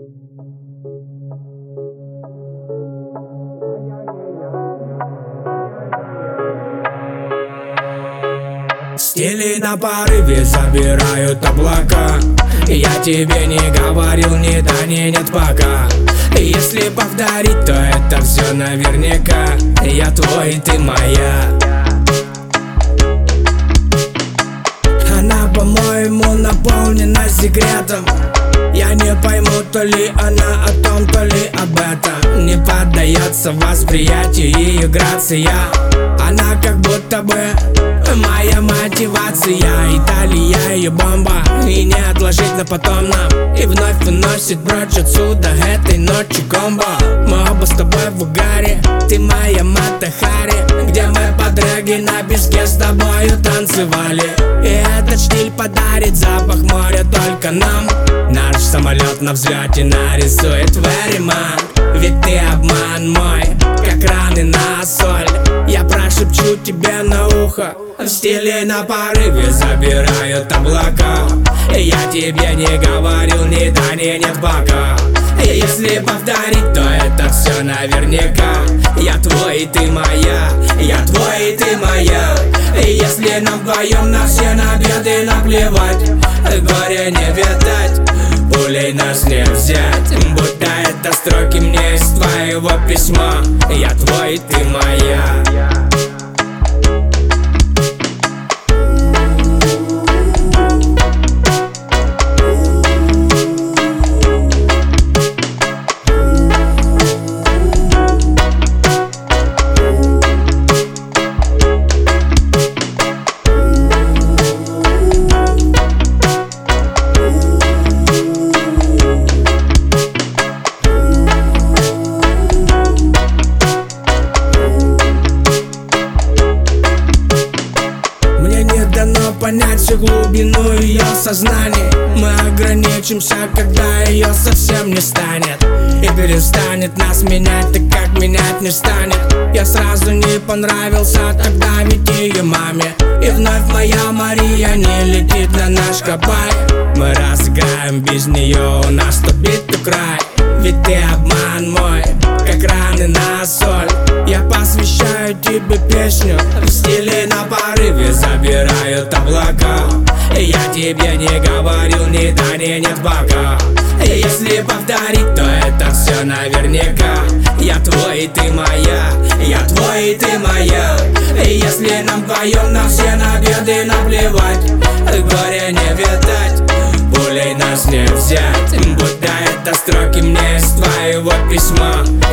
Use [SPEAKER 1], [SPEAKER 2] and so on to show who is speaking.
[SPEAKER 1] Стили на порыве забирают облака. Я тебе не говорил ни да, ни нет пока. Если повторить, то это все наверняка. Я твой, ты моя. Она, по-моему, наполнена секретом. Я не пойму, то ли она о том, то ли об этом. Не поддается восприятию ее грация. Она как будто бы моя мотивация. Италия ее бомба, и не отложить на потом нам. И вновь выносит прочь отсюда этой ночью комбо. Мы оба с тобой в угаре, ты моя Мата-Хари, где мы подруги на песке с тобою танцевали. И этот штиль подарит запах моря только нам. Наш самолет на взлете нарисует Вериман. Ведь ты обман мой, как раны на соль. Я прошепчу тебе на ухо, в стиле на порыве забирают облака. Я тебе не говорил ни да, ни нет пока. Если повторить, то это все наверняка. Я твой, и ты моя, я твой, и ты моя. Если нам вдвоем на все набеды наплевать, горя не видать, пулей нас не взять. Будто это строки мне из твоего письма. Я твой, и ты моя. Понять всю глубину ее сознания. Мы ограничимся, когда ее совсем не станет. И перестанет нас менять, так как менять не станет. Я сразу не понравился тогда ведь ее маме. И вновь моя Мария не летит на наш Кабай. Мы разыграем без нее, у нас тут битый край. Ведь ты обман мой, как раны на соль. Я посвящаю тебе песню, в стиле на порыве забирают облака. Я тебе не говорил ни да, ни нет пока. Если повторить, то это все наверняка. Я твой, и ты моя, я твой, и ты моя. Если нам вдвоем на все набеды наплевать, горя не видать, пулей нас не взять. Будто это строки мне из твоего письма.